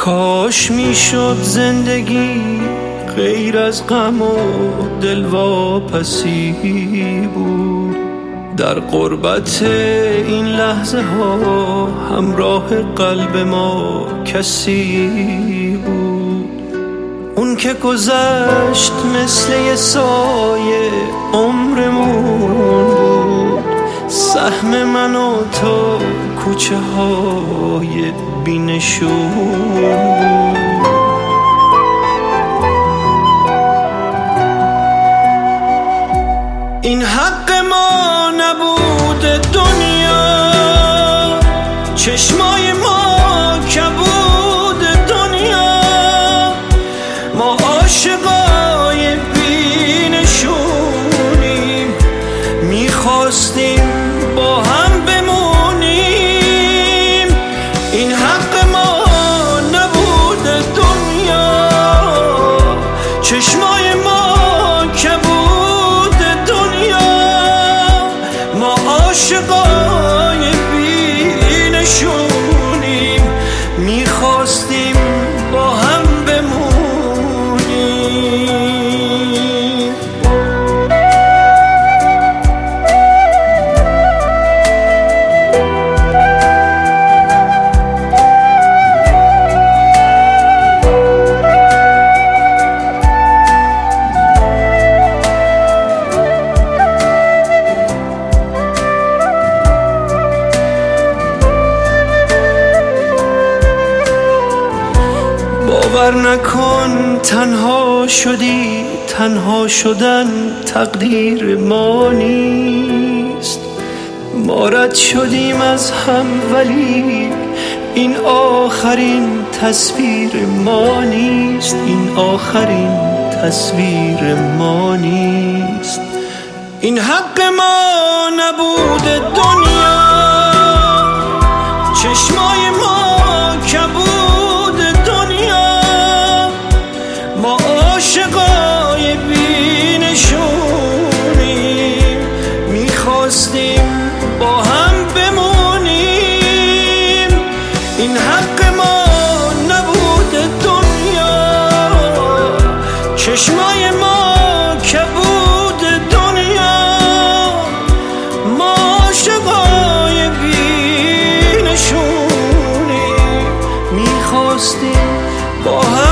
کاش میشد زندگی غیر از غم و دلواپسی بود. در غربت این لحظه ها همراه قلب ما کسی بود. اون که گذشت مثل یه سایه عمرمون بود. سهم من و تو کوچه های بی‌نشون بود. این حق ما نبود دنیا، چشمای ما کبود دنیا. ما عاشقای بی‌نشونیم، میخواستیم با هم بمونیم. این حق ما نبود دنیا، چشمای ما کبود دنیا. ما عاشقای بی‌نشونیم، میخواستیم با هم بمونیم. باور نکن تنها شدی، تنها شدن تقدیر ما نیست. ما رد شدیم از هم ولی این آخرین تصویر ما نیست. این آخرین تصویر ما نیست. این حق ما نبود دنیا، چشمای ما کبود دنیا. ما عاشقای بی‌نشونیم، میخواستیم با هم بمونیم. این حق ما نبود دنیا، چشمای ما کبود دنیا. ما عاشقای بی‌نشونیم، میخواستیم با هم